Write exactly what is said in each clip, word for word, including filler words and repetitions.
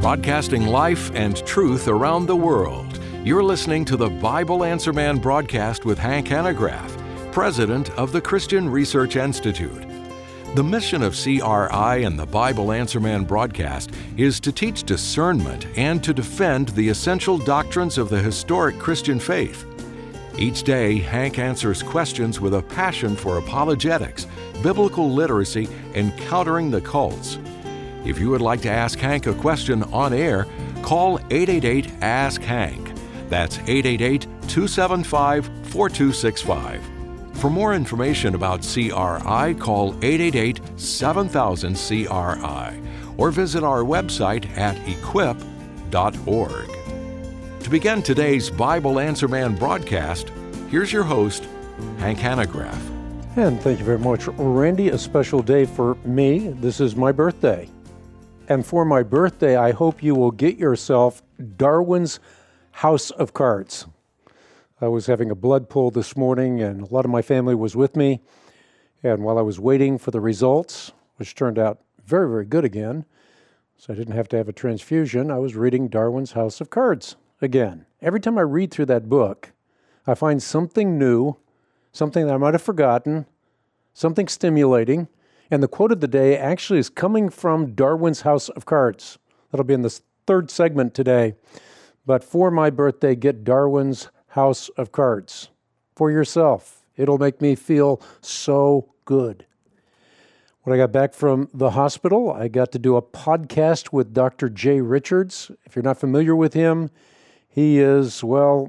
broadcasting life and truth around the world. You're listening to the Bible Answer Man broadcast with Hank Hanegraaff, president of the Christian Research Institute. The mission of C R I and the Bible Answer Man broadcast is to teach discernment and to defend the essential doctrines of the historic Christian faith. Each day, Hank answers questions with a passion for apologetics, biblical literacy, and countering the cults. If you would like to ask Hank a question on air, call eight eight eight, ask Hank. That's eight eight eight, two seven five, four two six five. For more information about C R I, call eight eight eight, seven thousand, C R I or visit our website at equip dot org. To begin today's Bible Answer Man broadcast, here's your host, Hank Hanegraaff. And thank you very much, Randy. A special day for me. This is my birthday. And for my birthday, I hope you will get yourself Darwin's House of Cards. I was having a blood pull this morning, and a lot of my family was with me. And while I was waiting for the results, which turned out very, very good again, so I didn't have to have a transfusion, I was reading Darwin's House of Cards again. Every time I read through that book, I find something new, something that I might have forgotten, something stimulating. And the quote of the day actually is coming from Darwin's House of Cards. That'll be in the third segment today. But for my birthday, get Darwin's House of Cards for yourself. It'll make me feel so good. When I got back from the hospital, I got to do a podcast with Doctor Jay Richards. If you're not familiar with him, he is, well,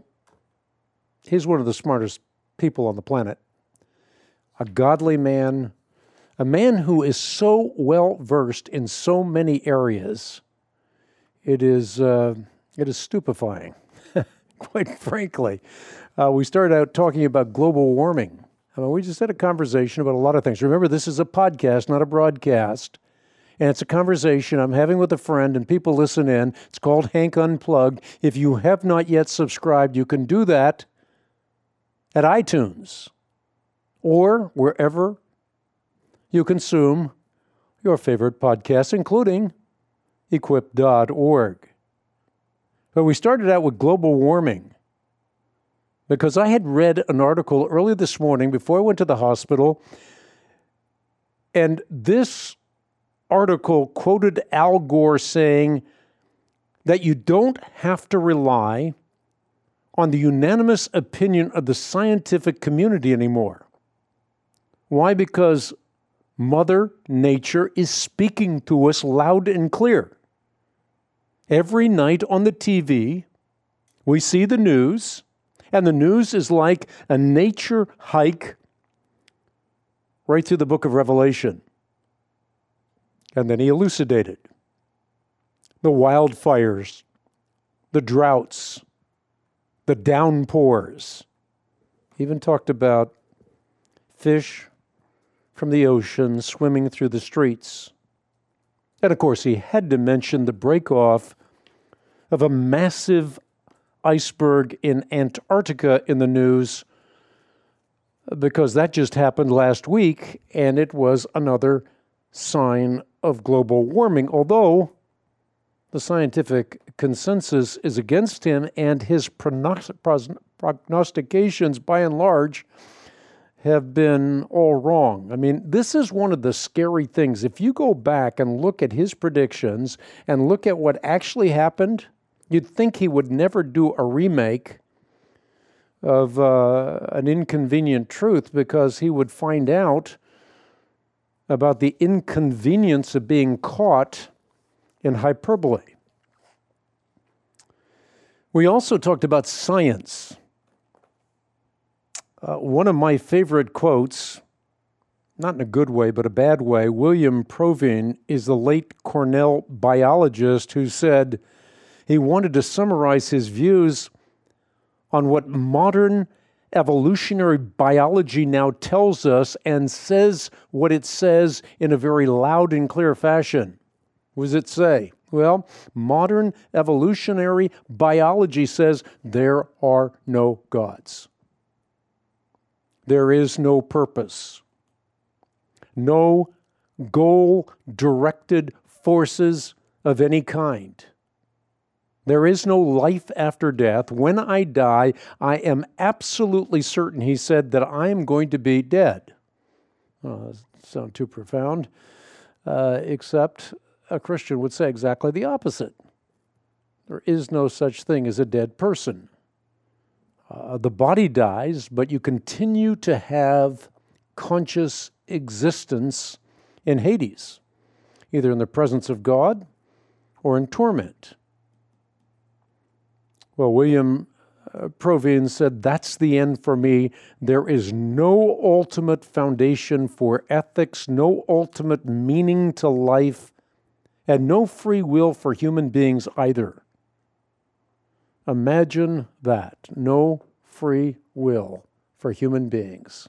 he's one of the smartest people on the planet. A godly man, a man who is so well versed in so many areas. It is uh, it is stupefying, quite frankly. Uh, we started out talking about global warming. I mean, we just had a conversation about a lot of things. Remember, this is a podcast, not a broadcast. And it's a conversation I'm having with a friend, and people listen in. It's called Hank Unplugged. If you have not yet subscribed, you can do that at iTunes or wherever you consume your favorite podcasts, including equip dot org. But we started out with global warming because I had read an article early this morning before I went to the hospital, and this article quoted Al Gore saying that you don't have to rely on the unanimous opinion of the scientific community anymore. Why? Because Mother Nature is speaking to us loud and clear. Every night on the T V, we see the news, and the news is like a nature hike right through the book of Revelation. And then he elucidated the wildfires, the droughts, the downpours. He even talked about fish from the ocean swimming through the streets. And of course, he had to mention the break-off of a massive iceberg in Antarctica in the news, because that just happened last week, and it was another sign of global warming, although the scientific consensus is against him, and his prognostications, by and large, have been all wrong. I mean, this is one of the scary things. If you go back and look at his predictions and look at what actually happened, you'd think he would never do a remake of uh, An Inconvenient Truth, because he would find out about the inconvenience of being caught in hyperbole. We also talked about science. Uh, one of my favorite quotes, not in a good way, but a bad way, William Provine is the late Cornell biologist who said he wanted to summarize his views on what modern evolutionary biology now tells us, and says what it says in a very loud and clear fashion. What does it say? Well, modern evolutionary biology says there are no gods. There is no purpose. No goal-directed forces of any kind. There is no life after death. When I die, I am absolutely certain, he said, that I am going to be dead. Well, that doesn't sound too profound, uh, except a Christian would say exactly the opposite. There is no such thing as a dead person. Uh, the body dies, but you continue to have conscious existence in Hades, either in the presence of God or in torment. Well, William uh, Provine said, that's the end for me. There is no ultimate foundation for ethics, no ultimate meaning to life, and no free will for human beings either. Imagine that. No free will for human beings.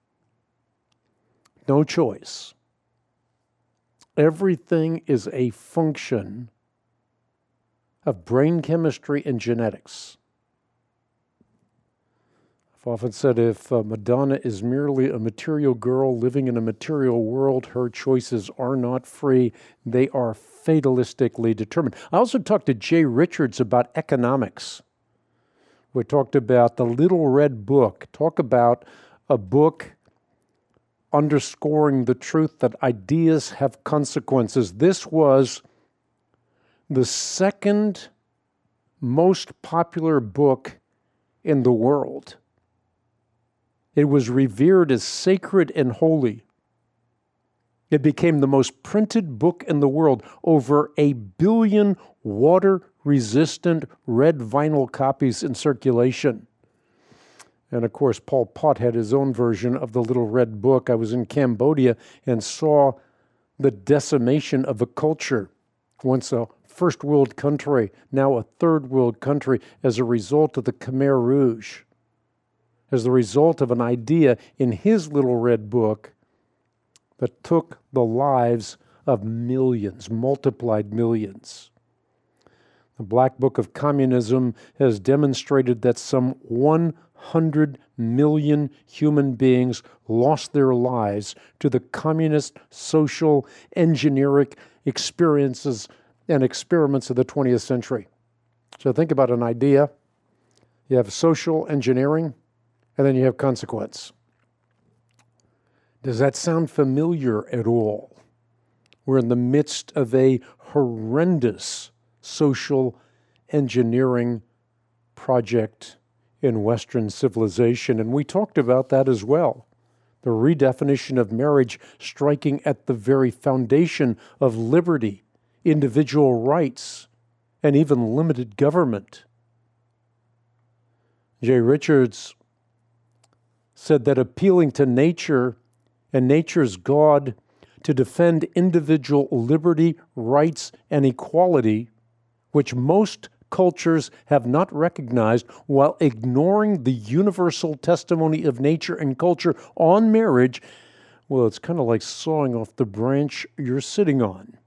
No choice. Everything is a function of brain chemistry and genetics. I've often said if uh, Madonna is merely a material girl living in a material world, her choices are not free. They are fatalistically determined. I also talked to Jay Richards about economics. We talked about the Little Red Book. Talk about a book underscoring the truth that ideas have consequences. This was the second most popular book in the world. It was revered as sacred and holy. It became the most printed book in the world. Over a billion water-resistant red vinyl copies in circulation. And of course, Pol Pot had his own version of the Little Red Book. I was in Cambodia and saw the decimation of a culture, once a first world country, now a third world country, as a result of the Khmer Rouge, as the result of an idea in his Little Red Book that took the lives of millions, multiplied millions. The Black Book of Communism has demonstrated that some one hundred million human beings lost their lives to the communist social engineering experiences and experiments of the twentieth century. So think about an idea. You have social engineering, and then you have consequence. Does that sound familiar at all? We're in the midst of a horrendous social engineering project in Western civilization, and we talked about that as well. The redefinition of marriage striking at the very foundation of liberty, individual rights, and even limited government. Jay Richards said that appealing to nature and nature's God to defend individual liberty, rights, and equality, which most cultures have not recognized, while ignoring the universal testimony of nature and culture on marriage, well, it's kind of like sawing off the branch you're sitting on.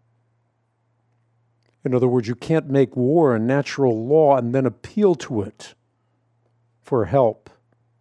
In other words, you can't make war a natural law and then appeal to it for help.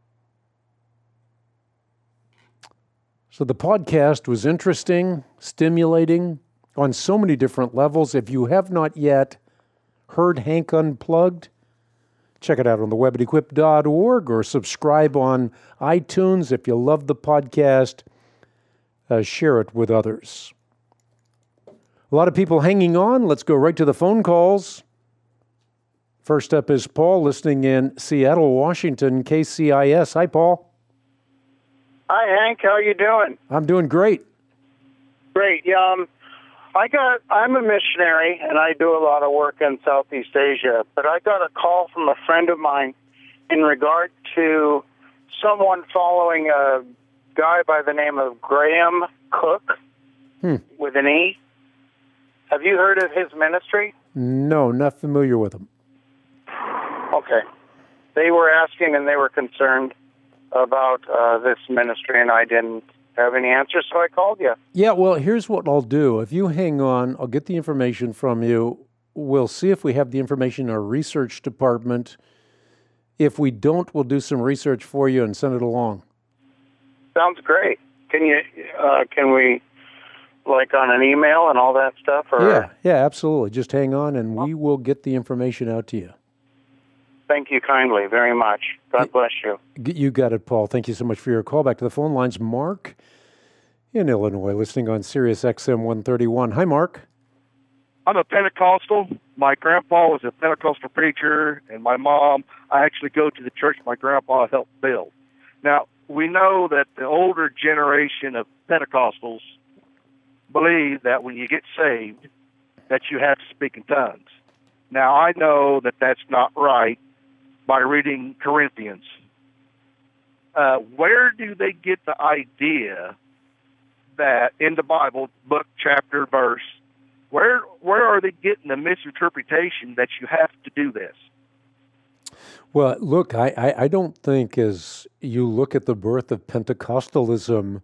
So the podcast was interesting, stimulating on so many different levels. If you have not yet heard Hank Unplugged, check it out on the web at equip dot org or subscribe on iTunes. If you love the podcast, uh, share it with others. A lot of people hanging on. Let's go right to the phone calls. First up is Paul, listening in Seattle, Washington, K C I S. Hi, Paul. Hi, Hank. How are you doing? I'm doing great. Great. Yeah, um, I got. I'm a missionary, and I do a lot of work in Southeast Asia. But I got a call from a friend of mine in regard to someone following a guy by the name of Graham Cook hmm. with an E. Have you heard of his ministry? No, not familiar with him. Okay. They were asking, and they were concerned about uh, this ministry, and I didn't have any answers, so I called you. Yeah, well, here's what I'll do. If you hang on, I'll get the information from you. We'll see if we have the information in our research department. If we don't, we'll do some research for you and send it along. Sounds great. Can you? Uh, can we like on an email and all that stuff? Or? Yeah, yeah, absolutely. Just hang on, and we will get the information out to you. Thank you kindly, very much. God bless you. You got it, Paul. Thank you so much for your call. Back to the phone lines. Mark in Illinois, listening on Sirius X M one thirty-one. Hi, Mark. I'm a Pentecostal. My grandpa was a Pentecostal preacher, and my mom, I actually go to the church my grandpa helped build. Now, we know that the older generation of Pentecostals believe that when you get saved, that you have to speak in tongues. Now, I know that that's not right by reading Corinthians. Uh, where do they get the idea that in the Bible, book, chapter, verse, where where are they getting the misinterpretation that you have to do this? Well, look, I, I, I don't think as you look at the birth of Pentecostalism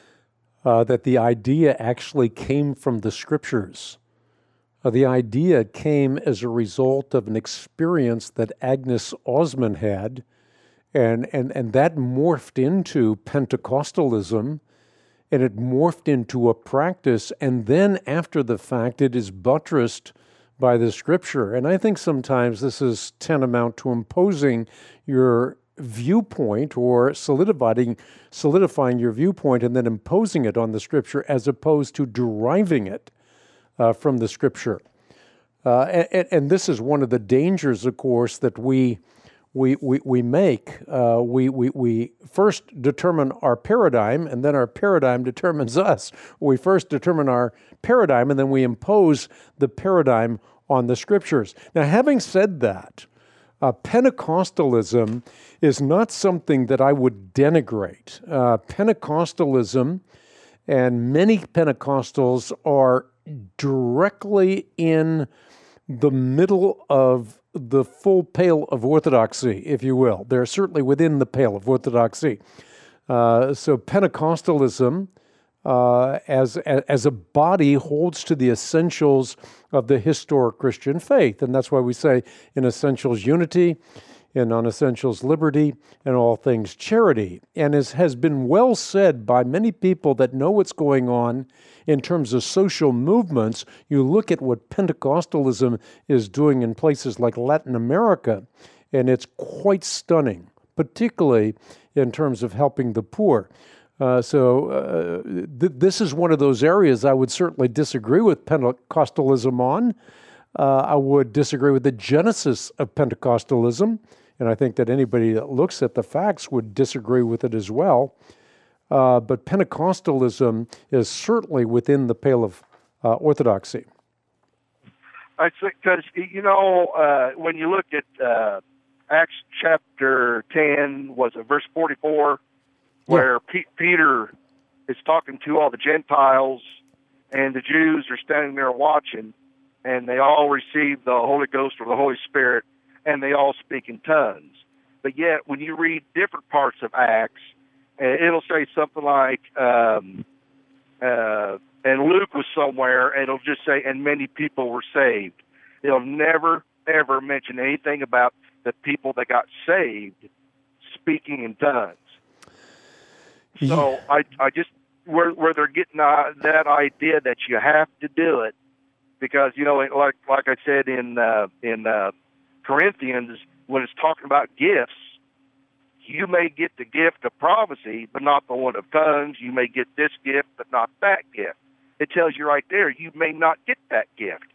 uh, that the idea actually came from the Scriptures. Uh, the idea came as a result of an experience that Agnes Osman had, and, and, and that morphed into Pentecostalism, and it morphed into a practice, and then after the fact, it is buttressed by the Scripture. And I think sometimes this is tantamount to imposing your viewpoint or solidifying, solidifying your viewpoint and then imposing it on the Scripture as opposed to deriving it uh, from the Scripture. Uh, and, and this is one of the dangers, of course, that we we we, we make. Uh, we, we, we first determine our paradigm, and then our paradigm determines us. We first determine our paradigm, and then we impose the paradigm on the Scriptures. Now, having said that, uh, Pentecostalism is not something that I would denigrate. Uh, Pentecostalism, and many Pentecostals are directly in the middle of the full pale of orthodoxy, if you will. They're certainly within the pale of orthodoxy. Uh, so Pentecostalism, uh, as, as a body, holds to the essentials of the historic Christian faith. And that's why we say in essentials unity, in non-essentials liberty, and all things charity. And as has been well said by many people that know what's going on in terms of social movements, you look at what Pentecostalism is doing in places like Latin America, and it's quite stunning, particularly in terms of helping the poor. Uh, so uh, th- this is one of those areas I would certainly disagree with Pentecostalism on. Uh, I would disagree with the genesis of Pentecostalism, and I think that anybody that looks at the facts would disagree with it as well. Uh, but Pentecostalism is certainly within the pale of uh, orthodoxy. I think because, you know, uh, when you look at uh, Acts chapter ten, was it verse forty-four, where yeah. P- Peter is talking to all the Gentiles, and the Jews are standing there watching, and they all receive the Holy Ghost or the Holy Spirit, and they all speak in tongues. But yet, when you read different parts of Acts, it'll say something like, um, uh, and Luke was somewhere, and it'll just say, and many people were saved. It'll never, ever mention anything about the people that got saved speaking in tongues. Yeah. So I, I just, where, where they're getting uh, that idea that you have to do it, because, you know, like like I said in uh, in uh, Corinthians, when it's talking about gifts, you may get the gift of prophecy, but not the one of tongues. You may get this gift, but not that gift. It tells you right there, you may not get that gift.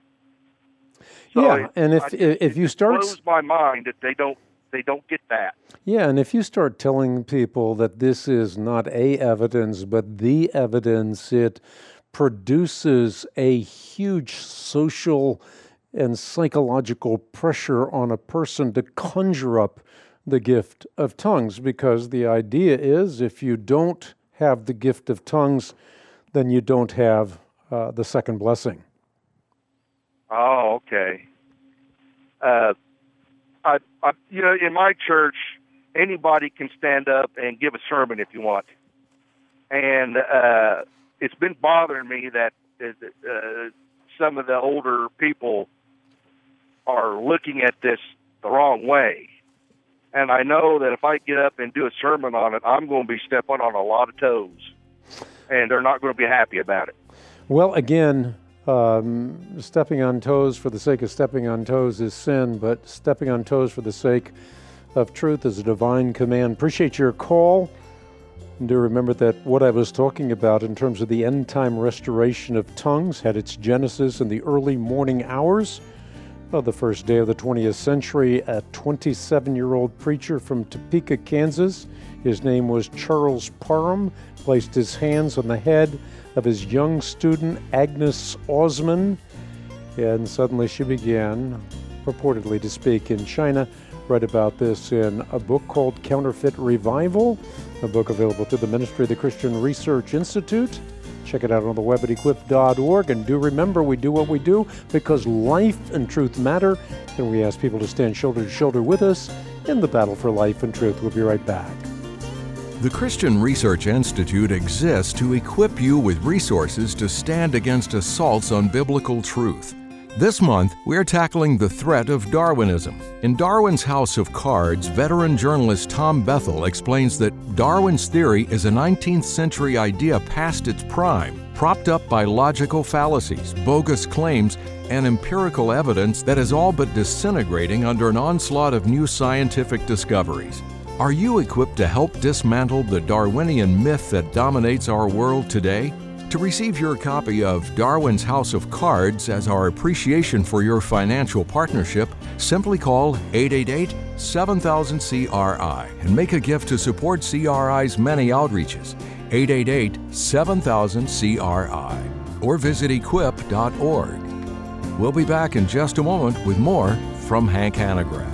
So yeah, it, and if I, if you start, it blows my mind that they don't they don't get that. Yeah, and if you start telling people that this is not a evidence, but the evidence, it produces a huge social and psychological pressure on a person to conjure up the gift of tongues, because the idea is if you don't have the gift of tongues, then you don't have uh, the second blessing. Oh, okay. Uh, I, I, you know, in my church, anybody can stand up and give a sermon if you want. And uh, it's been bothering me that uh, some of the older people are looking at this the wrong way. And I know that if I get up and do a sermon on it, I'm going to be stepping on a lot of toes. And they're not going to be happy about it. Well, again, um, stepping on toes for the sake of stepping on toes is sin, but stepping on toes for the sake of truth is a divine command. Appreciate your call. And do remember that what I was talking about in terms of the end-time restoration of tongues had its genesis in the early morning hours of the first day of the twentieth century. A twenty-seven-year-old preacher from Topeka, Kansas, his name was Charles Parham, placed his hands on the head of his young student, Agnes Osman, and suddenly she began, purportedly to speak in China. Read about this in a book called Counterfeit Revival, a book available through the Ministry of the Christian Research Institute. Check it out on the web at equip dot org. And do remember, we do what we do because life and truth matter, and we ask people to stand shoulder to shoulder with us in the battle for life and truth. We'll be right back. The Christian Research Institute exists to equip you with resources to stand against assaults on biblical truth. This month, we're tackling the threat of Darwinism. In Darwin's House of Cards, veteran journalist Tom Bethel explains that Darwin's theory is a nineteenth century idea past its prime, propped up by logical fallacies, bogus claims, and empirical evidence that is all but disintegrating under an onslaught of new scientific discoveries. Are you equipped to help dismantle the Darwinian myth that dominates our world today? To receive your copy of Darwin's House of Cards as our appreciation for your financial partnership, simply call eight eight eight, seven thousand, C R I and make a gift to support C R I's many outreaches, eight eight eight, seven thousand, C R I, or visit equip dot org. We'll be back in just a moment with more from Hank Hanegraaff.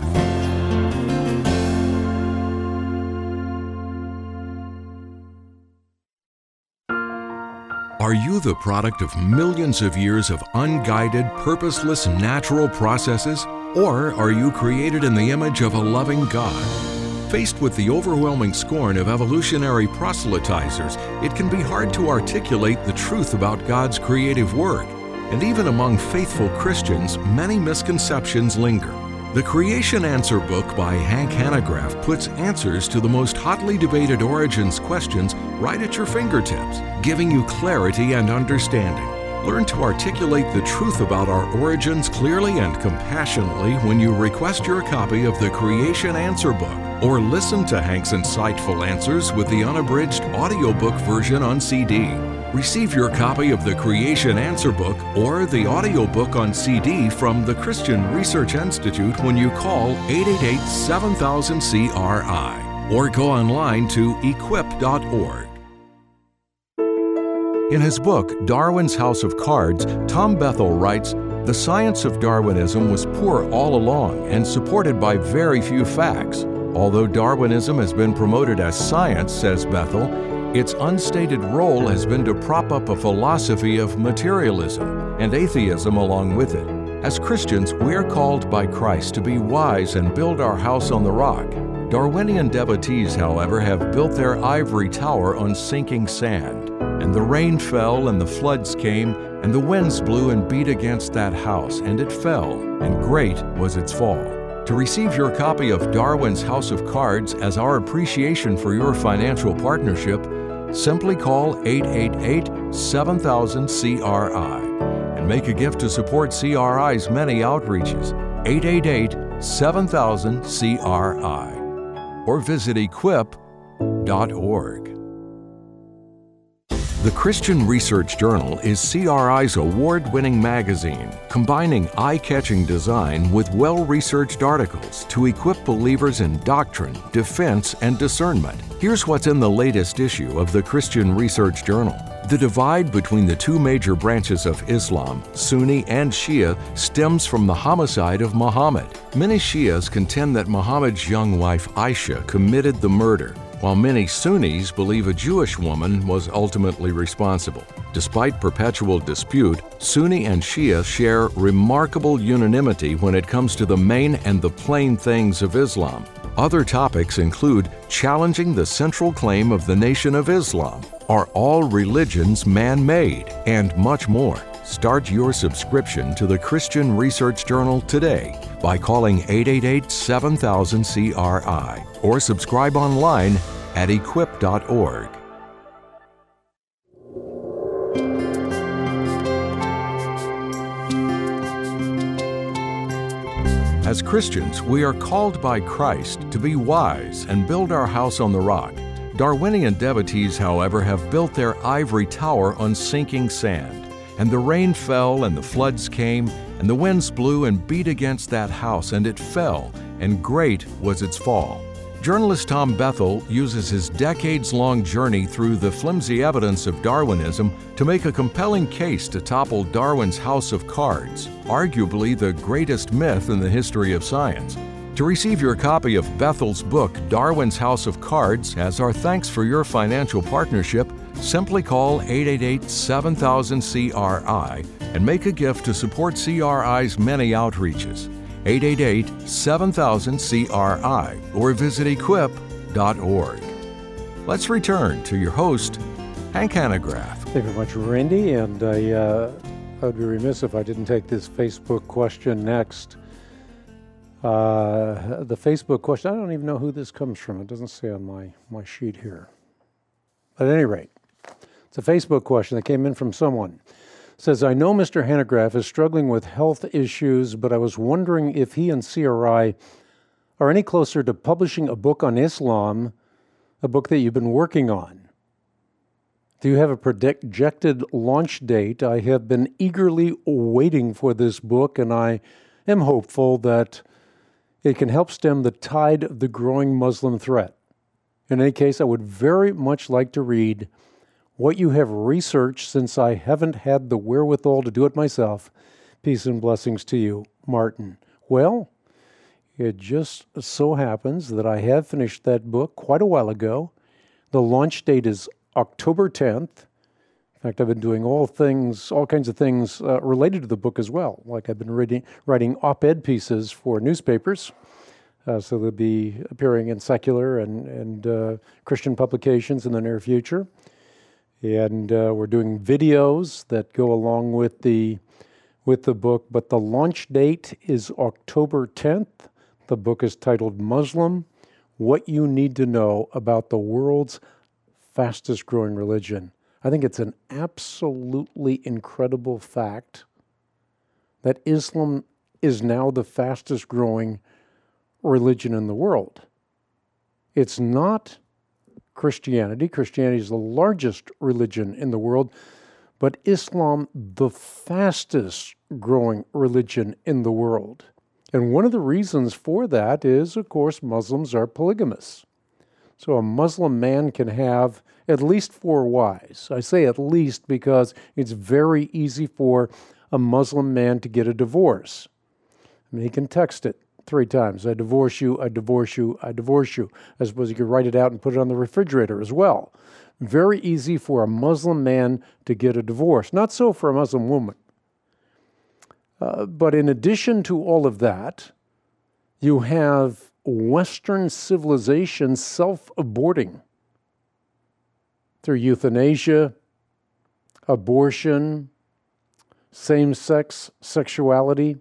Are you the product of millions of years of unguided, purposeless, natural processes? Or are you created in the image of a loving God? Faced with the overwhelming scorn of evolutionary proselytizers, it can be hard to articulate the truth about God's creative work. And even among faithful Christians, many misconceptions linger. The Creation Answer book by Hank Hanegraaff puts answers to the most hotly debated origins questions right at your fingertips, giving you clarity and understanding. Learn to articulate the truth about our origins clearly and compassionately when you request your copy of the Creation Answer book, or listen to Hank's insightful answers with the unabridged audiobook version on C D. Receive your copy of the Creation Answer book or the audiobook on C D from the Christian Research Institute when you call eight eight eight, seven thousand, C R I or go online to equip dot org. In his book, Darwin's House of Cards, Tom Bethel writes, "The science of Darwinism was poor all along and supported by very few facts. Although Darwinism has been promoted as science," says Bethel, "its unstated role has been to prop up a philosophy of materialism and atheism along with it. As Christians, we are called by Christ to be wise and build our house on the rock. Darwinian devotees, however, have built their ivory tower on sinking sand. And the rain fell, and the floods came, and the winds blew and beat against that house, and it fell, and great was its fall." To receive your copy of Darwin's House of Cards as our appreciation for your financial partnership, simply call eight eight eight, seven thousand, C R I and make a gift to support C R I's many outreaches, eight eight eight, seven thousand, C R I, or visit equip dot org. The Christian Research Journal is C R I's award-winning magazine, combining eye-catching design with well-researched articles to equip believers in doctrine, defense, and discernment. Here's what's in the latest issue of the Christian Research Journal. The divide between the two major branches of Islam, Sunni and Shia, stems from the homicide of Muhammad. Many Shias contend that Muhammad's young wife Aisha committed the murder, while many Sunnis believe a Jewish woman was ultimately responsible. Despite perpetual dispute, Sunni and Shia share remarkable unanimity when it comes to the main and the plain things of Islam. Other topics include challenging the central claim of the Nation of Islam, are all religions man-made, and much more. Start your subscription to the Christian Research Journal today by calling eight eight eight, seven thousand, C R I or subscribe online at equip dot org. As Christians, we are called by Christ to be wise and build our house on the rock. Darwinian devotees, however, have built their ivory tower on sinking sand. And the rain fell, and the floods came, and the winds blew and beat against that house, and it fell, and great was its fall. Journalist Tom Bethel uses his decades-long journey through the flimsy evidence of Darwinism to make a compelling case to topple Darwin's house of cards, arguably the greatest myth in the history of science. To receive your copy of Bethel's book, Darwin's House of Cards, as our thanks for your financial partnership, simply call eight eight eight, seven thousand, C R I and make a gift to support C R I's many outreaches. eight eight eight, seven thousand, C R I or visit equip dot org. Let's return to your host, Hank Hanegraaff. Thank you very much, Randy. And I, uh, I would be remiss if I didn't take this Facebook question next. Uh, the Facebook question, I don't even know who this comes from. It doesn't say on my, my sheet here. But at any rate, it's a Facebook question that came in from someone. It says, I know Mister Hanegraaff is struggling with health issues, but I was wondering if he and C R I are any closer to publishing a book on Islam, a book that you've been working on. Do you have a projected launch date? I have been eagerly waiting for this book, and I am hopeful that it can help stem the tide of the growing Muslim threat. In any case, I would very much like to read what you have researched, since I haven't had the wherewithal to do it myself. Peace and blessings to you, Martin. Well, it just so happens that I have finished that book quite a while ago. The launch date is October tenth. In fact, I've been doing all things, all kinds of things uh, related to the book as well. Like I've been reading, writing op-ed pieces for newspapers, uh, so they'll be appearing in secular and, and uh, Christian publications in the near future. And uh, we're doing videos that go along with the with the book. But the launch date is October tenth. The book is titled Muslim, What You Need to Know About the World's Fastest Growing Religion. I think it's an absolutely incredible fact that Islam is now the fastest growing religion in the world. It's not Christianity. Christianity is the largest religion in the world, but Islam, the fastest growing religion in the world. And one of the reasons for that is, of course, Muslims are polygamous. So a Muslim man can have at least four wives. I say at least because it's very easy for a Muslim man to get a divorce. I mean, he can text it three times. I divorce you, I divorce you, I divorce you. I suppose you could write it out and put it on the refrigerator as well. Very easy for a Muslim man to get a divorce. Not so for a Muslim woman. Uh, but in addition to all of that, you have Western civilization self-aborting through euthanasia, abortion, same-sex sexuality.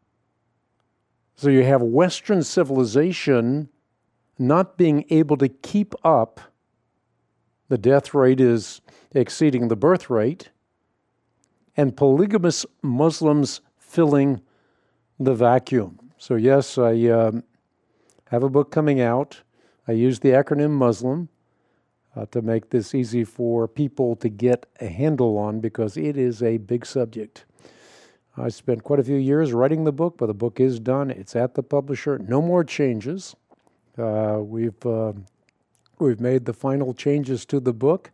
So you have Western civilization not being able to keep up. The death rate is exceeding the birth rate, and polygamous Muslims filling the vacuum. So yes, I um, have a book coming out. I use the acronym Muslim uh, to make this easy for people to get a handle on, because it is a big subject. I spent quite a few years writing the book, but the book is done. It's at the publisher. No more changes. Uh, we've uh, we've made the final changes to the book,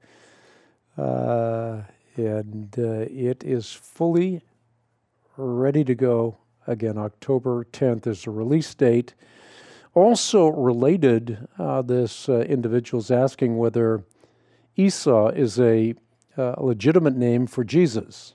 uh, and uh, it is fully ready to go. Again, October tenth is the release date. Also related, uh, this uh, individual is asking whether Isa is a uh, legitimate name for Jesus.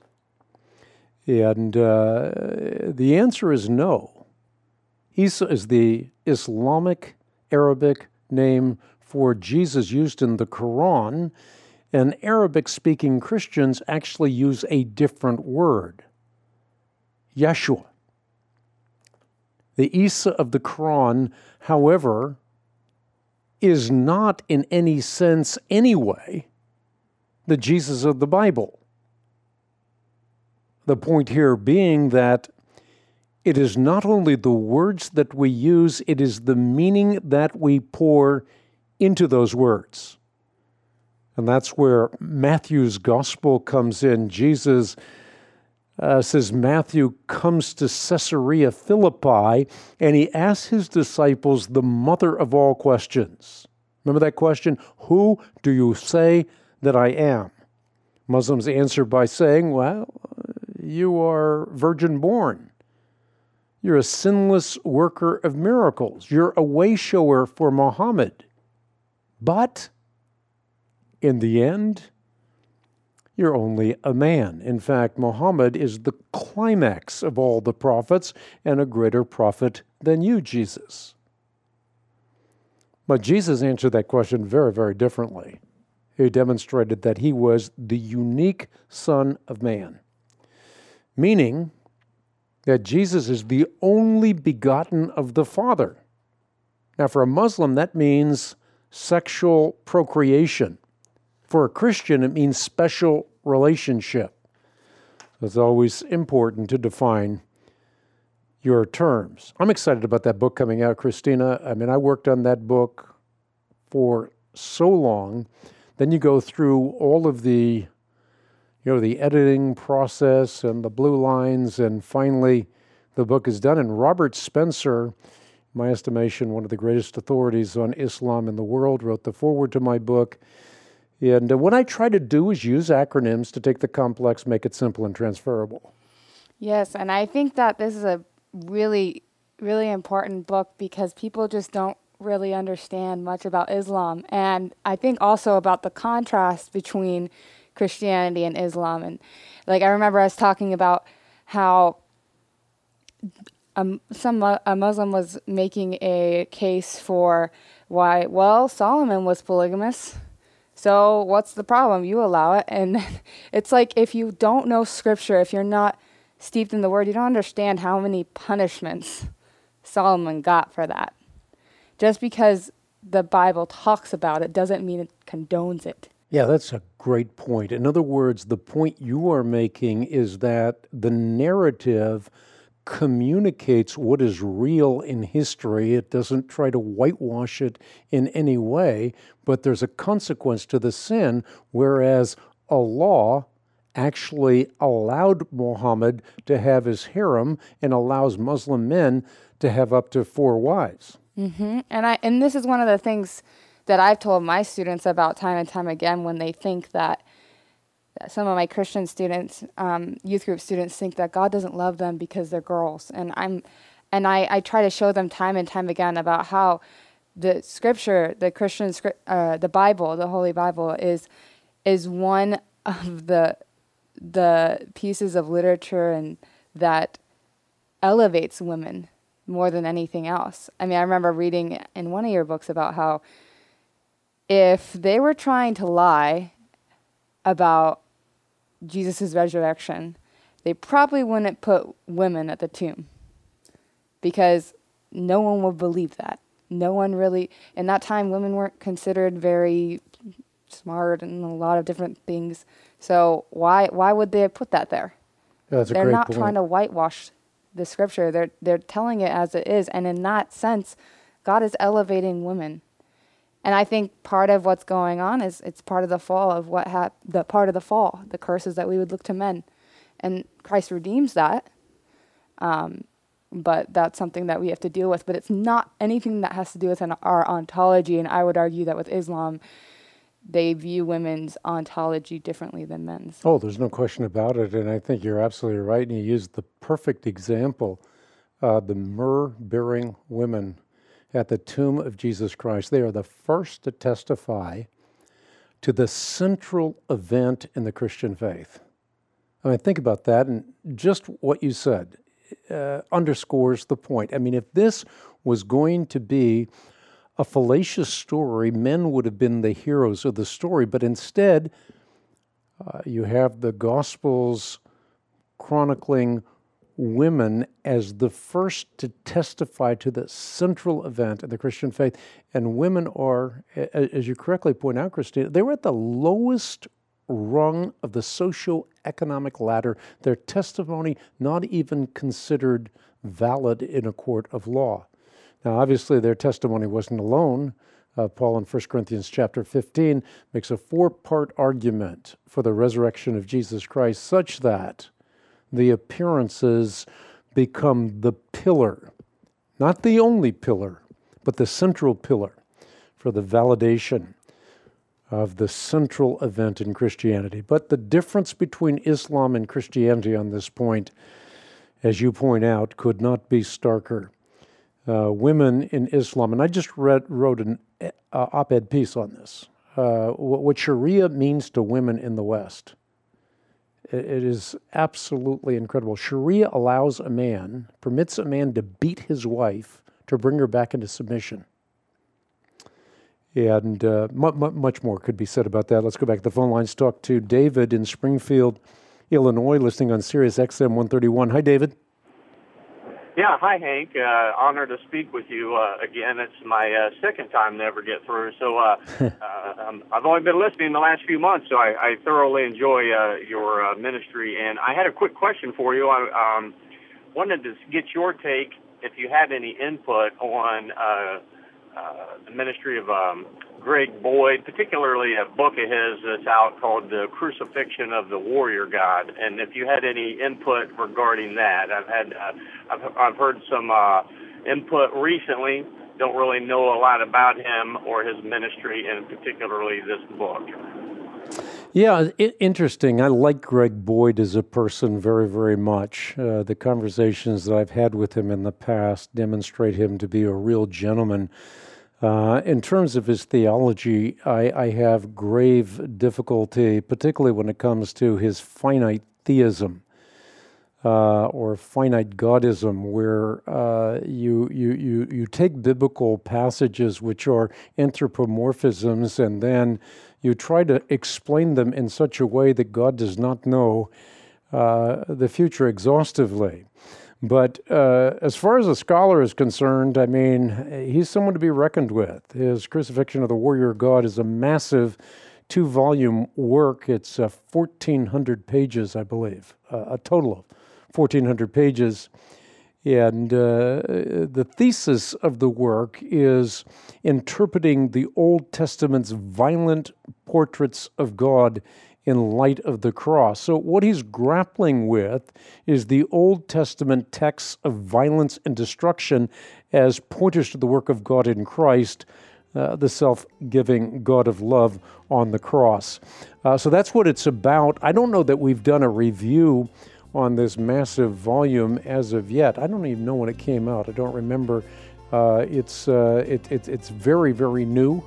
And uh, the answer is no. Isa is the Islamic Arabic name for Jesus used in the Quran, and Arabic-speaking Christians actually use a different word, Yeshua. The Isa of the Quran, however, is not in any sense anyway the Jesus of the Bible. The point here being that It is not only the words that we use, it is the meaning that we pour into those words. And that's where Matthew's gospel comes in. Jesus uh, says Matthew comes to Caesarea Philippi, and he asks his disciples the mother of all questions. Remember that question? Who do you say that I am? Muslims answer by saying, well, you are virgin born. You're a sinless worker of miracles. You're a way shower for Muhammad. But in the end, you're only a man. In fact, Muhammad is the climax of all the prophets and a greater prophet than you, Jesus. But Jesus answered that question very, very differently. He demonstrated that he was the unique Son of Man, meaning that Jesus is the only begotten of the Father. Now, for a Muslim, that means sexual procreation. For a Christian, it means special relationship. So it's always important to define your terms. I'm excited about that book coming out, Christina. I mean, I worked on that book for so long. Then you go through all of the, you know, the editing process and the blue lines, and finally the book is done. And Robert Spencer, in my estimation, one of the greatest authorities on Islam in the world, wrote the foreword to my book. And uh, what I try to do is use acronyms to take the complex, make it simple and transferable. Yes, and I think that this is a really, really important book because people just don't really understand much about Islam. And I think also about the contrast between Christianity and Islam. And like, I remember us talking about how um, some a Muslim was making a case for why, well, Solomon was polygamous. So what's the problem? You allow it. And it's like, if you don't know scripture, if you're not steeped in the word, you don't understand how many punishments Solomon got for that. Just because the Bible talks about it doesn't mean it condones it. Yeah, that's a great point. In other words, the point you are making is that the narrative communicates what is real in history. It doesn't try to whitewash it in any way, but there's a consequence to the sin, whereas Allah actually allowed Muhammad to have his harem and allows Muslim men to have up to four wives. Mm-hmm. And I and this is one of the things that I've told my students about time and time again when they think that some of my Christian students, um, youth group students, think that God doesn't love them because they're girls. And I'm, and I, I try to show them time and time again about how the scripture, the Christian script, uh, the Bible, the Holy Bible, is is one of the the pieces of literature and that elevates women more than anything else. I mean, I remember reading in one of your books about how if they were trying to lie about Jesus' resurrection, they probably wouldn't put women at the tomb because no one would believe that. No one really, in that time, women weren't considered very smart and a lot of different things. So why why would they put that there? Yeah, that's a They're great not point. trying to whitewash the scripture. They're they're telling it as it is, and in that sense, God is elevating women. And I think part of what's going on is it's part of the fall of what hap- the part of the fall, the curses that we would look to men, and Christ redeems that. Um, but that's something that we have to deal with. But it's not anything that has to do with an, our ontology. And I would argue that with Islam, they view women's ontology differently than men's. Oh, there's no question about it. And I think you're absolutely right. And you used the perfect example, uh, the myrrh-bearing women at the tomb of Jesus Christ. They are the first to testify to the central event in the Christian faith. I mean, think about that. And just what you said uh, underscores the point. I mean, if this was going to be a fallacious story, men would have been the heroes of the story. But instead, uh, you have the Gospels chronicling women as the first to testify to the central event in the Christian faith. And women are, as you correctly point out, Christina, they were at the lowest rung of the socio-economic ladder, their testimony not even considered valid in a court of law. Now, obviously, their testimony wasn't alone. Uh, Paul in First Corinthians chapter fifteen makes a four-part argument for the resurrection of Jesus Christ, such that the appearances become the pillar, not the only pillar, but the central pillar for the validation of the central event in Christianity. But the difference between Islam and Christianity on this point, as you point out, could not be starker. Uh, women in Islam, and I just read, wrote an uh, op-ed piece on this, uh, what Sharia means to women in the West. It, it is absolutely incredible. Sharia allows a man, permits a man to beat his wife to bring her back into submission. And uh, mu- mu- much more could be said about that. Let's go back to the phone lines, talk to David in Springfield, Illinois, listening on Sirius X M one thirty-one. Hi, David. Yeah, hi, Hank. Uh, honored to speak with you uh, again. It's my uh, second time to ever get through. So uh, uh, um, I've only been listening the last few months, so I, I thoroughly enjoy uh, your uh, ministry. And I had a quick question for you. I um, wanted to get your take, if you had any input on uh, uh, the ministry of um, Greg Boyd, particularly a book of his that's out called The Crucifixion of the Warrior God, and if you had any input regarding that. I've had, uh, I've, I've heard some uh, input recently. Don't really know a lot about him or his ministry, and particularly this book. Yeah, it, interesting. I like Greg Boyd as a person very, very much. Uh, the conversations that I've had with him in the past demonstrate him to be a real gentleman. Uh, in terms of his theology, I, I have grave difficulty, particularly when it comes to his finite theism uh, or finite godism, where uh, you, you you you take biblical passages which are anthropomorphisms, and then you try to explain them in such a way that God does not know uh, the future exhaustively. But uh, as far as a scholar is concerned, I mean, he's someone to be reckoned with. His Crucifixion of the Warrior God is a massive two-volume work. It's uh, fourteen hundred pages, I believe, uh, a total of fourteen hundred pages. And uh, the thesis of the work is interpreting the Old Testament's violent portraits of God in light of the cross. So what he's grappling with is the Old Testament texts of violence and destruction as pointers to the work of God in Christ, uh, the self-giving God of love on the cross. Uh, so that's what it's about. I don't know that we've done a review on this massive volume as of yet. I don't even know when it came out. I don't remember. Uh, it's uh, it, it, it's very, very new.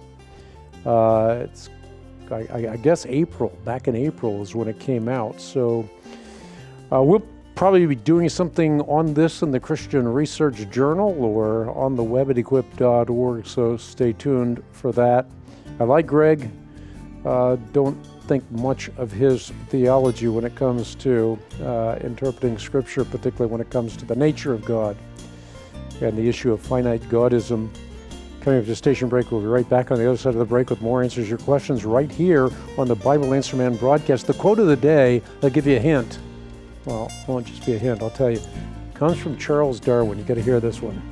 Uh, it's I, I guess April, back in April is when it came out. So uh, we'll probably be doing something on this in the Christian Research Journal or on the web at equip dot org, so stay tuned for that. I like Greg. Uh, don't think much of his theology when it comes to uh, interpreting Scripture, particularly when it comes to the nature of God and the issue of finite godism. Coming up to station break, we'll be right back on the other side of the break with more answers to your questions right here on the Bible Answer Man broadcast. The quote of the day, I'll give you a hint. Well, it won't just be a hint, I'll tell you. It comes from Charles Darwin. You got to hear this one.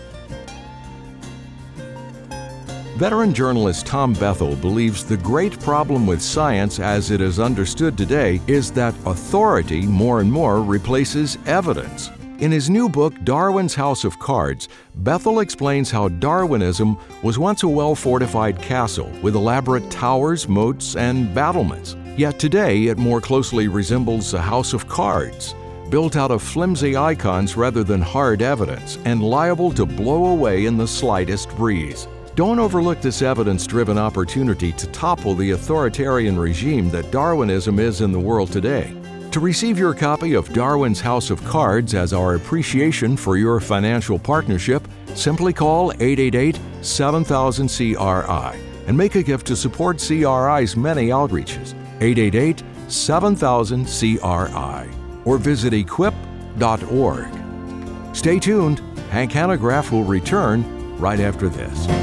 Veteran journalist Tom Bethel believes the great problem with science as it is understood today is that authority more and more replaces evidence. In his new book, Darwin's House of Cards, Bethel explains how Darwinism was once a well-fortified castle with elaborate towers, moats, and battlements. Yet today, it more closely resembles a house of cards, built out of flimsy icons rather than hard evidence, and liable to blow away in the slightest breeze. Don't overlook this evidence-driven opportunity to topple the authoritarian regime that Darwinism is in the world today. To receive your copy of Darwin's House of Cards as our appreciation for your financial partnership, simply call eight eight eight, seven thousand, C R I and make a gift to support C R I's many outreaches. eight eight eight, seven thousand, C R I or visit equip dot org. Stay tuned. Hank Hanegraaff will return right after this.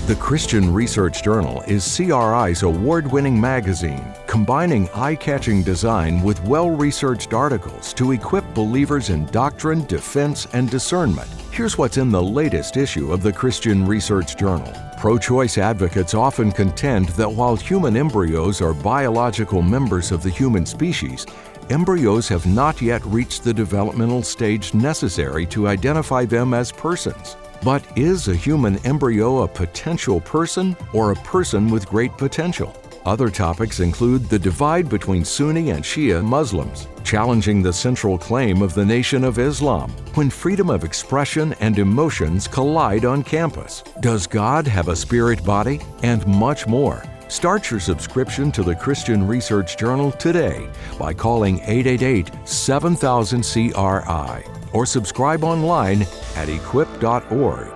The Christian Research Journal is C R I's award-winning magazine, combining eye-catching design with well-researched articles to equip believers in doctrine, defense, and discernment. Here's what's in the latest issue of the Christian Research Journal. Pro-choice advocates often contend that while human embryos are biological members of the human species, embryos have not yet reached the developmental stage necessary to identify them as persons. But is a human embryo a potential person or a person with great potential? Other topics include the divide between Sunni and Shia Muslims, challenging the central claim of the Nation of Islam, when freedom of expression and emotions collide on campus. Does God have a spirit body? And much more. Start your subscription to the Christian Research Journal today by calling eight eight eight, seven thousand, C R I or subscribe online at equip dot org.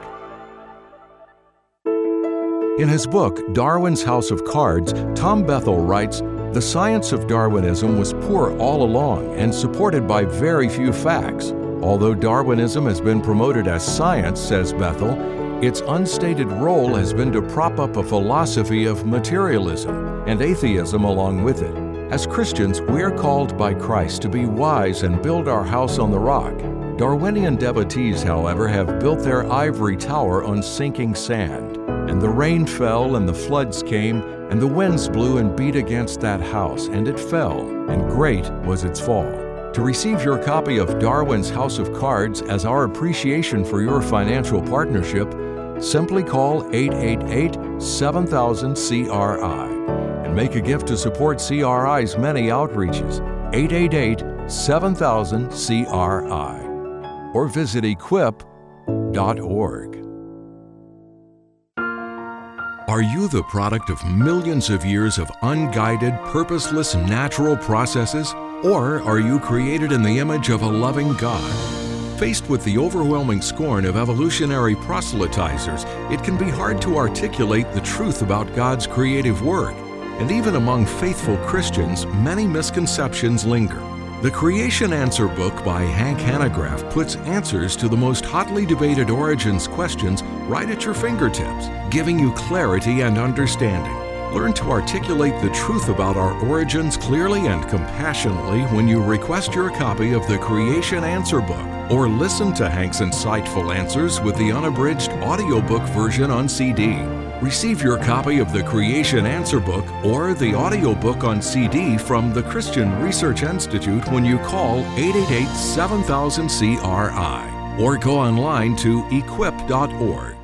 In his book, Darwin's House of Cards, Tom Bethel writes, "The science of Darwinism was poor all along and supported by very few facts. Although Darwinism has been promoted as science," says Bethel, "its unstated role has been to prop up a philosophy of materialism and atheism along with it. As Christians, we are called by Christ to be wise and build our house on the rock. Darwinian devotees, however, have built their ivory tower on sinking sand. And the rain fell, and the floods came, and the winds blew and beat against that house, and it fell, and great was its fall." To receive your copy of Darwin's House of Cards as our appreciation for your financial partnership, simply call eight eight eight, seven thousand, C R I and make a gift to support C R I's many outreaches. eight eight eight, seven thousand, C R I or visit equip dot org. Are you the product of millions of years of unguided, purposeless, natural processes? Or are you created in the image of a loving God? Faced with the overwhelming scorn of evolutionary proselytizers, it can be hard to articulate the truth about God's creative work. And even among faithful Christians, many misconceptions linger. The Creation Answer book by Hank Hanegraaff puts answers to the most hotly debated origins questions right at your fingertips, giving you clarity and understanding. Learn to articulate the truth about our origins clearly and compassionately when you request your copy of the Creation Answer book, or listen to Hank's insightful answers with the unabridged audiobook version on C D. Receive your copy of the Creation Answer book or the audiobook on C D from the Christian Research Institute when you call eight eight eight, seven thousand, C R I or go online to equip dot org.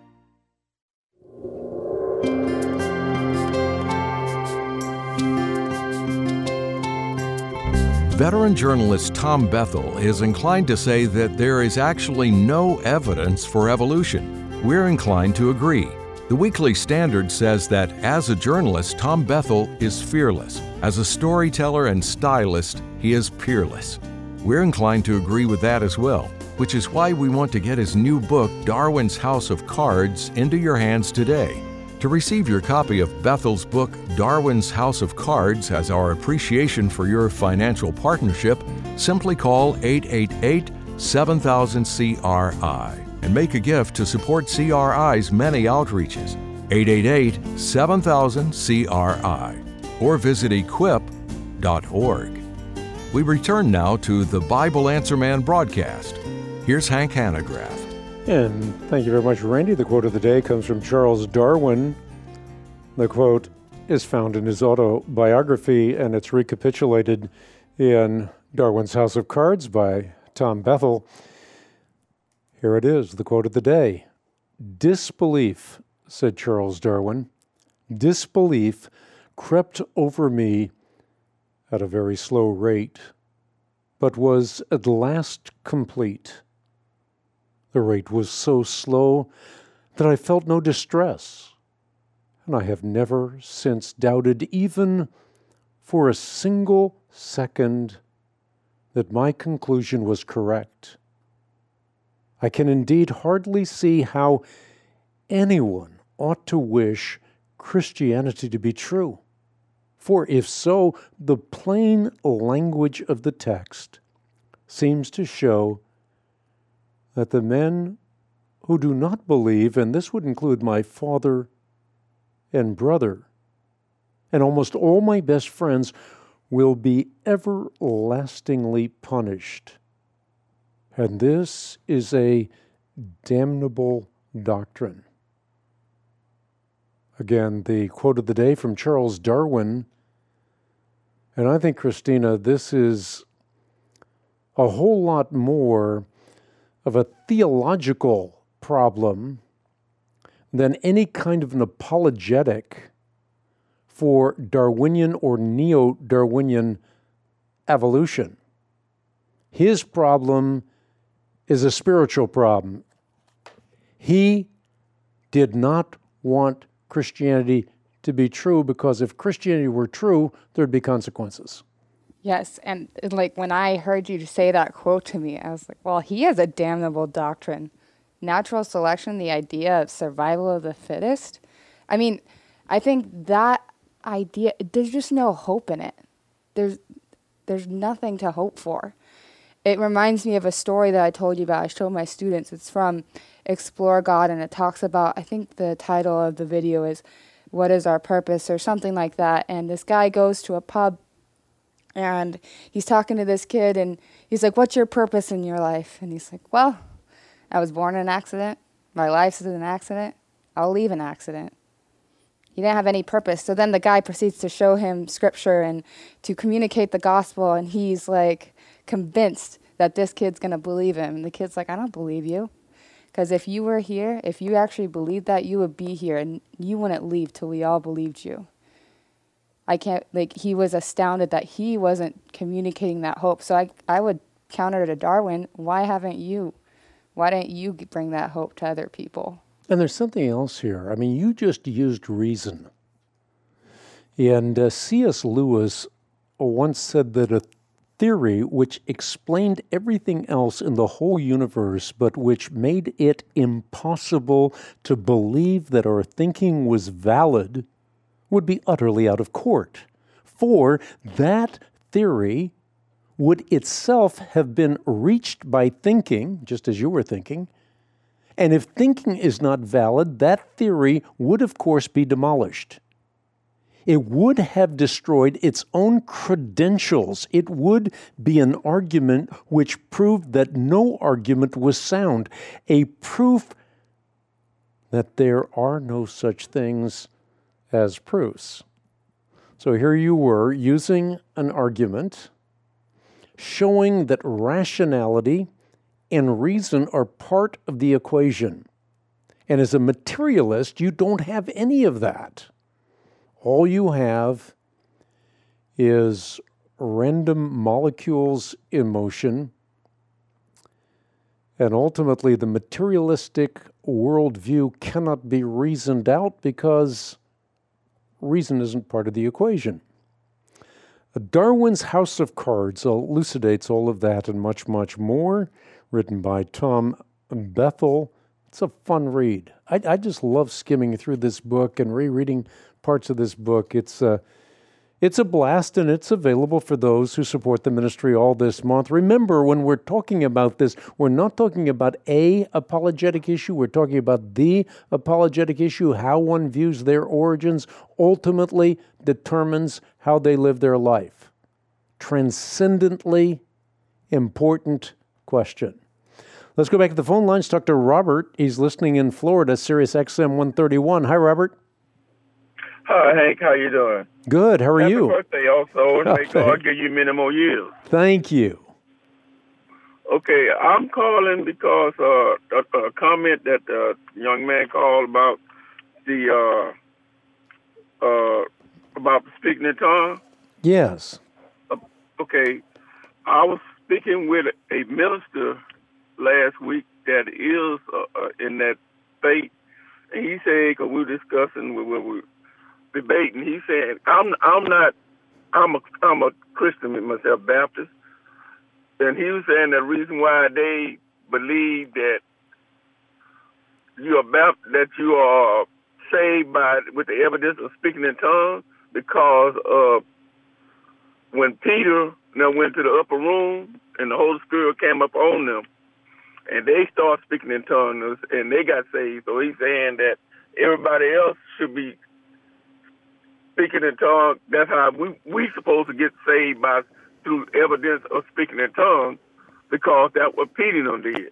Veteran journalist Tom Bethel is inclined to say that there is actually no evidence for evolution. We're inclined to agree. The Weekly Standard says that as a journalist, Tom Bethel is fearless. As a storyteller and stylist, he is peerless. We're inclined to agree with that as well, which is why we want to get his new book, Darwin's House of Cards, into your hands today. To receive your copy of Bethel's book, Darwin's House of Cards, as our appreciation for your financial partnership, simply call eight eight eight, seven thousand, C R I and make a gift to support C R I's many outreaches. eight eight eight, seven thousand, C R I or visit equip dot org. We return now to the Bible Answer Man broadcast. Here's Hank Hanegraaff. And thank you very much, Randy. The quote of the day comes from Charles Darwin. The quote is found in his autobiography, and it's recapitulated in Darwin's House of Cards by Tom Bethel. Here it is, the quote of the day. "Disbelief," said Charles Darwin, "disbelief crept over me at a very slow rate, but was at last complete. The rate was so slow that I felt no distress, and I have never since doubted even for a single second that my conclusion was correct. I can indeed hardly see how anyone ought to wish Christianity to be true, for if so, the plain language of the text seems to show that the men who do not believe, and this would include my father and brother, and almost all my best friends, will be everlastingly punished. And this is a damnable doctrine. Again, the quote of the day from Charles Darwin. And I think, Christina, this is a whole lot more of a theological problem than any kind of an apologetic for Darwinian or neo-Darwinian evolution. His problem is a spiritual problem. He did not want Christianity to be true, because if Christianity were true, there'd be consequences. Yes, and like when I heard you say that quote to me, I was like, well, he has a damnable doctrine. Natural selection, the idea of survival of the fittest. I mean, I think that idea, there's just no hope in it. There's there's nothing to hope for. It reminds me of a story that I told you about. I showed my students. It's from Explore God, and it talks about, I think the title of the video is What is Our Purpose, or something like that. And this guy goes to a pub, and he's talking to this kid, and he's like, what's your purpose in your life? And he's like, well, I was born in an accident. My life is an accident. I'll leave an accident. He didn't have any purpose. So then the guy proceeds to show him scripture and to communicate the gospel, and he's like convinced that this kid's going to believe him. And the kid's like, I don't believe you. Because if you were here, if you actually believed that, you would be here, and you wouldn't leave till we all believed you. I can't, like, he was astounded that he wasn't communicating that hope. So I, I would counter to Darwin, why haven't you? Why didn't you bring that hope to other people? And there's something else here. I mean, you just used reason. And uh, C S Lewis once said that a theory which explained everything else in the whole universe, but which made it impossible to believe that our thinking was valid, would be utterly out of court. For that theory would itself have been reached by thinking, just as you were thinking. And if thinking is not valid, that theory would, of course, be demolished. It would have destroyed its own credentials. It would be an argument which proved that no argument was sound, a proof that there are no such things as proofs. So here you were using an argument showing that rationality and reason are part of the equation. And as a materialist, you don't have any of that. All you have is random molecules in motion, and ultimately the materialistic worldview cannot be reasoned out because reason isn't part of the equation. Darwin's House of Cards elucidates all of that and much, much more, written by Tom Bethel. It's a fun read. I, I just love skimming through this book and rereading parts of this book. It's a, it's a blast, and it's available for those who support the ministry all this month. Remember, when we're talking about this, we're not talking about a apologetic issue. We're talking about the apologetic issue. How one views their origins ultimately determines how they live their life. Transcendently important question. Let's go back to the phone lines. Talk to Robert. He's listening in Florida, Sirius X M one thirty-one. Hi, Robert. Hi, Hank. How you doing? Good. How are Happy you? Happy birthday also, and Oh, may God give you many more years. Thank you. Okay, I'm calling because uh, a, a comment that the young man called about the uh, uh, about speaking in tongues. Yes. Uh, okay, I was speaking with a minister last week that is uh, uh, in that faith, and he said, because we were discussing, we were debating, he said, I'm I'm not, I'm a, I'm a Christian myself, Baptist, and he was saying the reason why they believe that you are Baptist, that you are saved by with the evidence of speaking in tongues, because uh, when Peter now went to the upper room and the Holy Spirit came up on them, and they start speaking in tongues, and they got saved. So he's saying that everybody else should be speaking in tongues. That's how we we supposed to get saved, by through evidence of speaking in tongues, because that's what Peter and them did.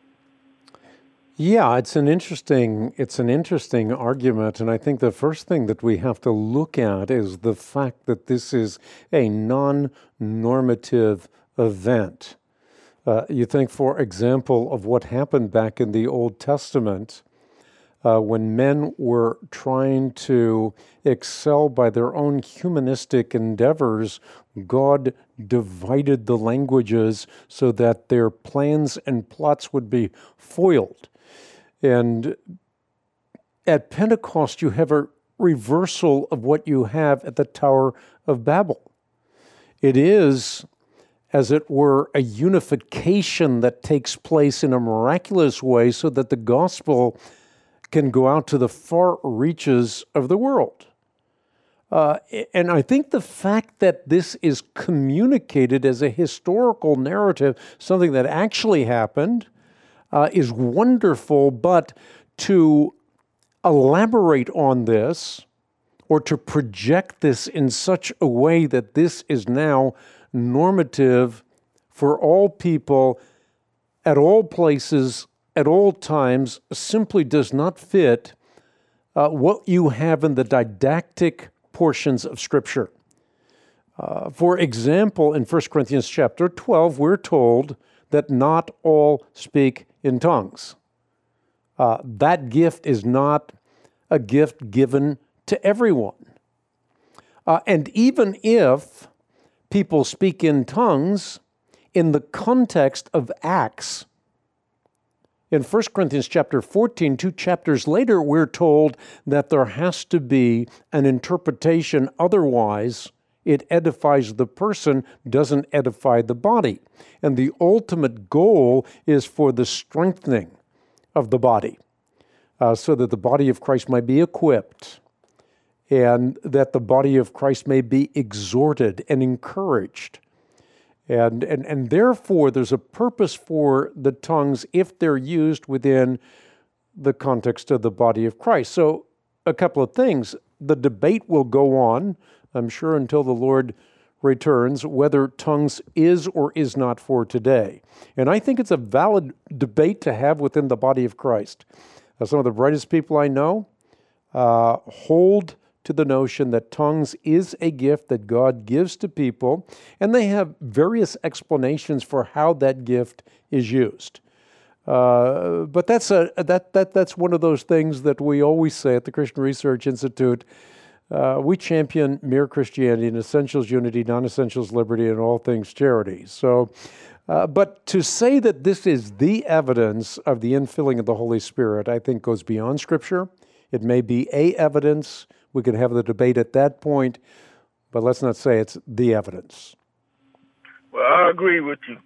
Yeah, it's an interesting it's an interesting argument, and I think the first thing that we have to look at is the fact that this is a non-normative event. Uh, you think, for example, of what happened back in the Old Testament uh, when men were trying to excel by their own humanistic endeavors. God divided the languages so that their plans and plots would be foiled. And at Pentecost, you have a reversal of what you have at the Tower of Babel. It is, as it were, a unification that takes place in a miraculous way so that the gospel can go out to the far reaches of the world. Uh, and I think the fact that this is communicated as a historical narrative, something that actually happened, uh, is wonderful, but to elaborate on this or to project this in such a way that this is now normative for all people at all places, at all times, simply does not fit uh, what you have in the didactic portions of Scripture. Uh, for example, in First Corinthians chapter twelve, we're told that not all speak in tongues. Uh, that gift is not a gift given to everyone. Uh, and even if people speak in tongues, in the context of Acts, in First Corinthians chapter fourteen, two chapters later, we're told that there has to be an interpretation, otherwise it edifies the person, doesn't edify the body. And the ultimate goal is for the strengthening of the body, uh, so that the body of Christ might be equipped, and that the body of Christ may be exhorted and encouraged. And, and, and therefore, there's a purpose for the tongues if they're used within the context of the body of Christ. So, a couple of things. The debate will go on, I'm sure, until the Lord returns, whether tongues is or is not for today. And I think it's a valid debate to have within the body of Christ. Uh, some of the brightest people I know uh, hold to the notion that tongues is a gift that God gives to people, and they have various explanations for how that gift is used. Uh, but that's a that that that's one of those things that we always say at the Christian Research Institute. Uh, we champion mere Christianity in essentials unity, non-essentials liberty, and all things charity. So, uh, but to say that this is the evidence of the infilling of the Holy Spirit, I think goes beyond Scripture. It may be a evidence. We can have the debate at that point, but let's not say it's the evidence. Well, I agree with you.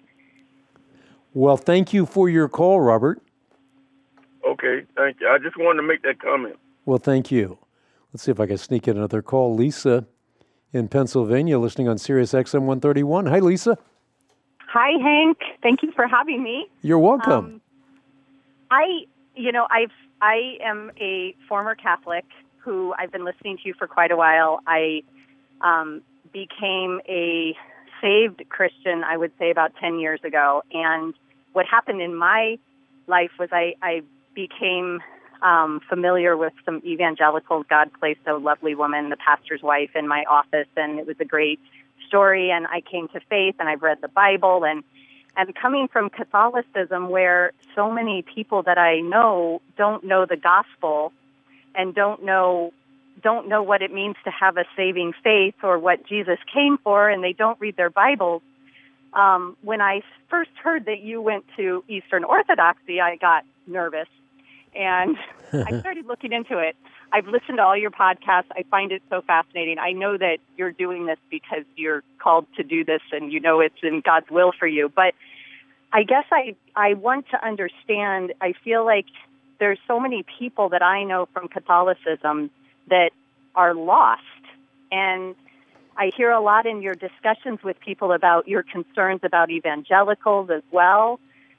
Well, thank you for your call, Robert. Okay, thank you. I just wanted to make that comment. Well, thank you. Let's see if I can sneak in another call. Lisa in Pennsylvania, listening on Sirius X M one thirty-one. Hi, Lisa. Hi, Hank. Thank you for having me. You're welcome. Um, I, you know, I've I am a former Catholic who I've been listening to you for quite a while. I um, became a saved Christian, I would say, about ten years ago. And what happened in my life was I, I became um, familiar with some evangelicals. God placed a lovely woman, the pastor's wife, in my office, and it was a great story. And I came to faith, and I've read the Bible. And, and coming from Catholicism, where so many people that I know don't know the gospel and don't know don't know what it means to have a saving faith or what Jesus came for, and they don't read their Bibles. Um, when I first heard that you went to Eastern Orthodoxy, I got nervous, and I started looking into it. I've listened to all your podcasts. I find it so fascinating. I know that you're doing this because you're called to do this, and you know it's in God's will for you. But I guess I, I want to understand, I feel like there's so many people that I know from Catholicism that are lost. And I hear a lot in your discussions with people about your concerns about evangelicals as well.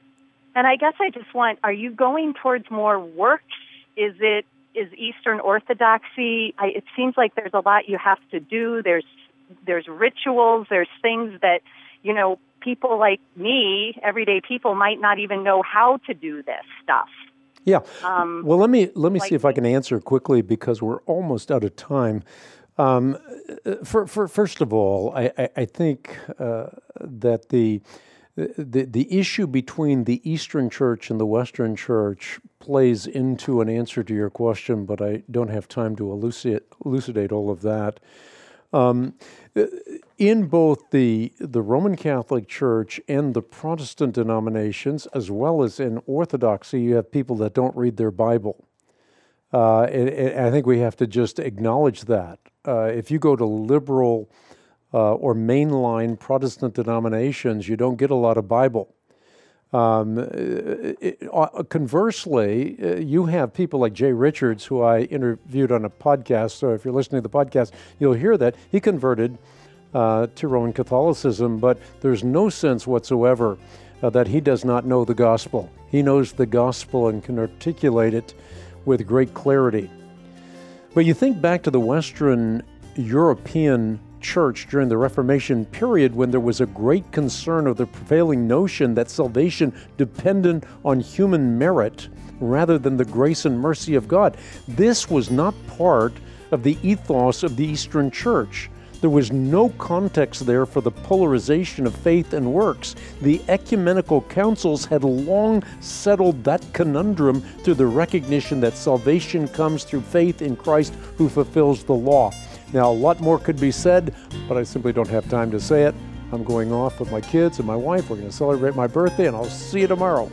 and I guess I just want, are you going towards more works? Is it, is Eastern Orthodoxy, I, it seems like there's a lot you have to do. There's, there's rituals, there's things that, you know, people like me, everyday people, might not even know how to do this stuff. Yeah. Um, well, let me let me like, see if I can answer quickly because we're almost out of time. Um, for, for, first of all, I, I, I think uh, that the, the the issue between the Eastern Church and the Western Church plays into an answer to your question, but I don't have time to elucidate, elucidate all of that. Um, in both the the Roman Catholic Church and the Protestant denominations, as well as in Orthodoxy, you have people that don't read their Bible. Uh, and, and I think we have to just acknowledge that. Uh, if you go to liberal uh, or mainline Protestant denominations, you don't get a lot of Bible. Um, it, uh, conversely, uh, you have people like Jay Richards, who I interviewed on a podcast. So if you're listening to the podcast, you'll hear that he converted uh, to Roman Catholicism, but there's no sense whatsoever uh, that he does not know the gospel. He knows the gospel and can articulate it with great clarity. But you think back to the Western European Church during the Reformation period, when there was a great concern of the prevailing notion that salvation depended on human merit rather than the grace and mercy of God. This was not part of the ethos of the Eastern Church. There was no context there for the polarization of faith and works. The ecumenical councils had long settled that conundrum through the recognition that salvation comes through faith in Christ who fulfills the law. Now, a lot more could be said, but I simply don't have time to say it. I'm going off with my kids and my wife. We're going to celebrate my birthday, and I'll see you tomorrow.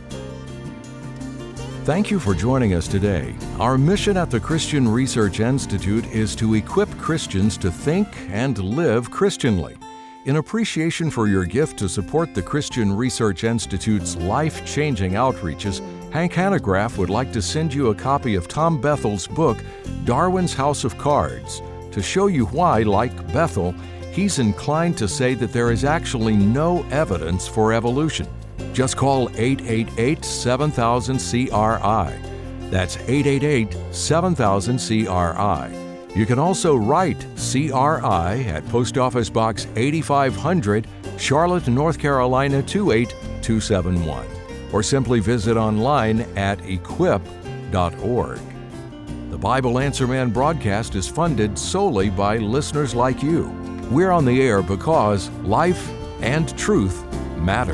Thank you for joining us today. Our mission at the Christian Research Institute is to equip Christians to think and live Christianly. In appreciation for your gift to support the Christian Research Institute's life-changing outreaches, Hank Hanegraaff would like to send you a copy of Tom Bethel's book, Darwin's House of Cards, to show you why, like Bethel, he's inclined to say that there is actually no evidence for evolution. Just call eight eight eight, seven thousand, C R I. That's eight eight eight, seven thousand, C R I. You can also write C R I at Post Office Box eighty-five hundred, Charlotte, North Carolina two eight two seven one, or simply visit online at equip dot org. The Bible Answer Man broadcast is funded solely by listeners like you. We're on the air because life and truth matter.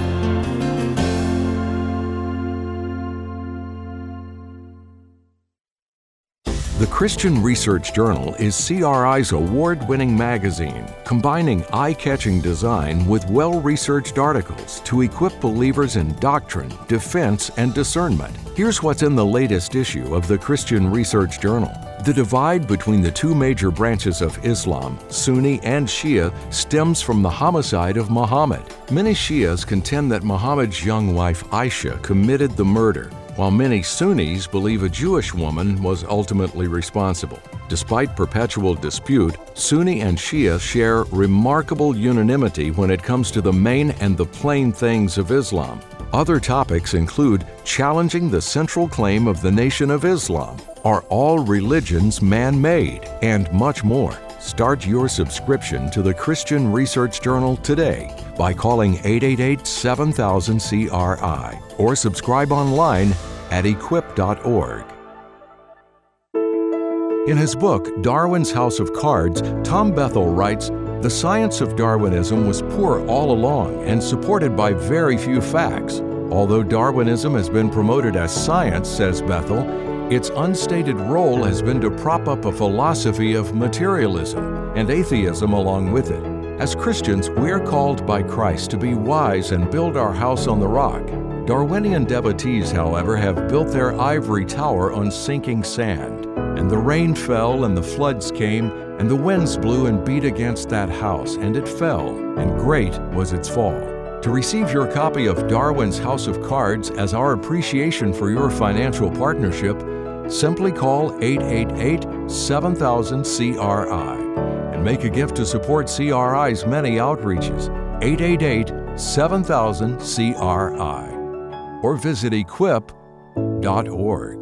The Christian Research Journal is C R I's award-winning magazine, combining eye-catching design with well-researched articles to equip believers in doctrine, defense, and discernment. Here's what's in the latest issue of the Christian Research Journal. The divide between the two major branches of Islam, Sunni and Shia, stems from the homicide of Muhammad. Many Shias contend that Muhammad's young wife Aisha committed the murder, while many Sunnis believe a Jewish woman was ultimately responsible. Despite perpetual dispute, Sunni and Shia share remarkable unanimity when it comes to the main and the plain things of Islam. Other topics include challenging the central claim of the Nation of Islam, are all religions man-made, and much more. Start your subscription to the Christian Research Journal today by calling eight eight eight, seven thousand, C R I or subscribe online at equip dot org. In his book, Darwin's House of Cards, Tom Bethel writes, "The science of Darwinism was poor all along and supported by very few facts. Although Darwinism has been promoted as science," says Bethel, "its unstated role has been to prop up a philosophy of materialism and atheism along with it. As Christians, we are called by Christ to be wise and build our house on the rock. Darwinian devotees, however, have built their ivory tower on sinking sand. And the rain fell, and the floods came, and the winds blew and beat against that house, and it fell, and great was its fall." To receive your copy of Darwin's House of Cards as our appreciation for your financial partnership, simply call eight eight eight, seven thousand, C R I and make a gift to support C R I's many outreaches. eight eight eight, seven thousand, C R I. or visit equip dot org.